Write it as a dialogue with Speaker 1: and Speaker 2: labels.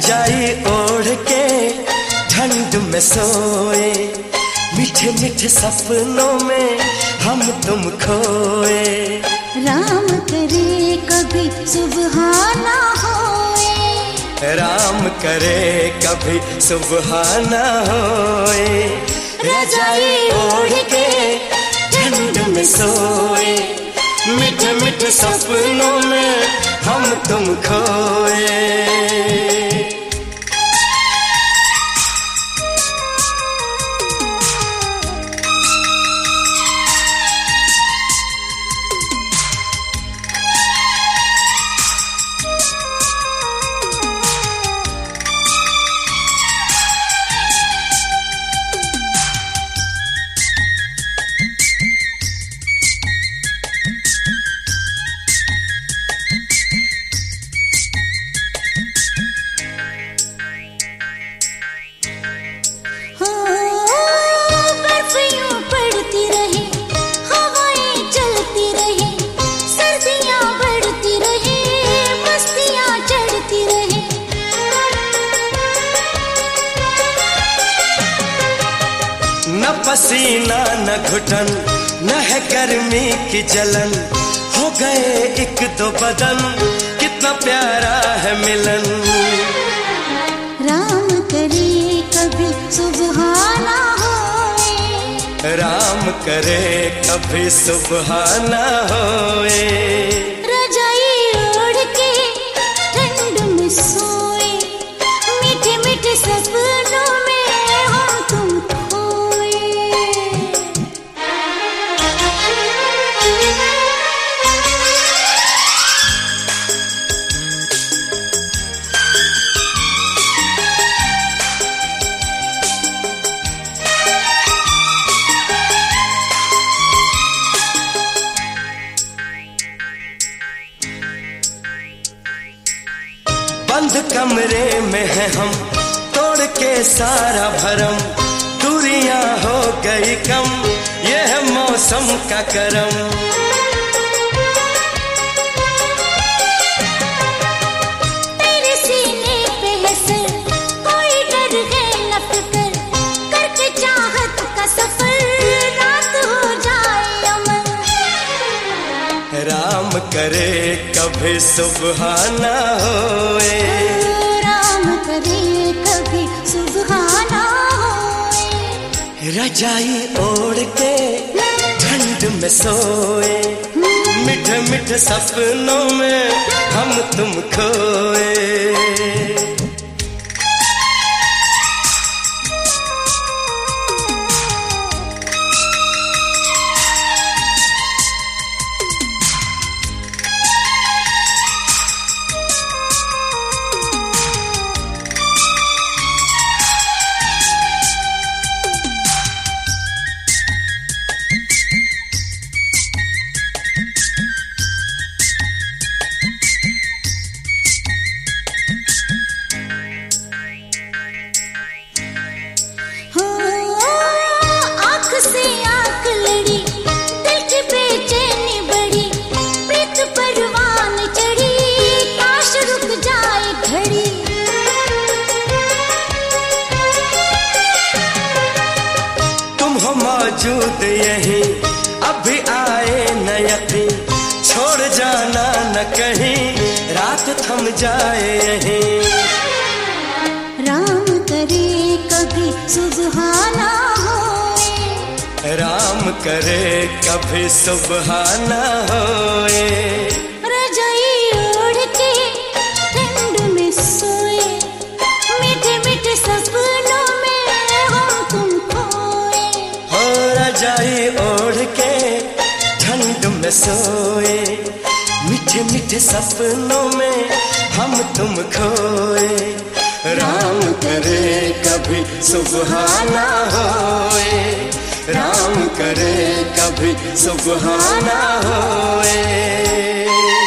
Speaker 1: रजाई ओढ़ के ठंड में सोए, मीठे मीठे सपनों में हम तुम खोए।
Speaker 2: राम करे कभी सुबह ना होए,
Speaker 1: राम करे कभी सुबह ना होए। रजाई ओढ़ के ठंड में सोए, मीठे मीठे सपनों में हम तुम खोए। न पसीना न घुटन न है गर्मी की जलन, हो गए एक दो बदन, कितना प्यारा है मिलन।
Speaker 2: राम करे कभी सुबह ना होए,
Speaker 1: राम करे कभी सुबह ना होए।
Speaker 2: रजाई ओढ़ के ठंड में सोए, मीठे मीठे सपनों में हम तुम खोए।
Speaker 1: बंद कमरे में है हम, तोड़ के सारा भरम, दूरियां हो गई कम, ये है मौसम का करम।
Speaker 2: तेरे सीने पे है सर, कोई डर है न फिकर, करके चाहत का सफर, रात हो जाए अमर।
Speaker 1: राम करे कभी सुबह ना होए,
Speaker 2: राम करे कभी सुबह ना होए।
Speaker 1: रजाई ओढ़ के ठंड में सोए, मीठे मीठे सपनों में हम तुम खोए। मौजूद यहीं अभी आए न यकीन, छोड़ जाना न कहीं, रात थम जाए यहीं।
Speaker 2: राम करे कभी सुबह ना होए,
Speaker 1: राम करे कभी सुबह ना होए।
Speaker 2: रजाई ओढ़ के ठंड में सोए, मीठे मीठे सपनों में हम तुम खोए।
Speaker 1: हो रजाई ओढ़ के ठंड में सोए, मीठे मीठे सपनों में हम तुम खोए। राम करे कभी सुबह ना होए, राम करे कभी सुबह ना होए।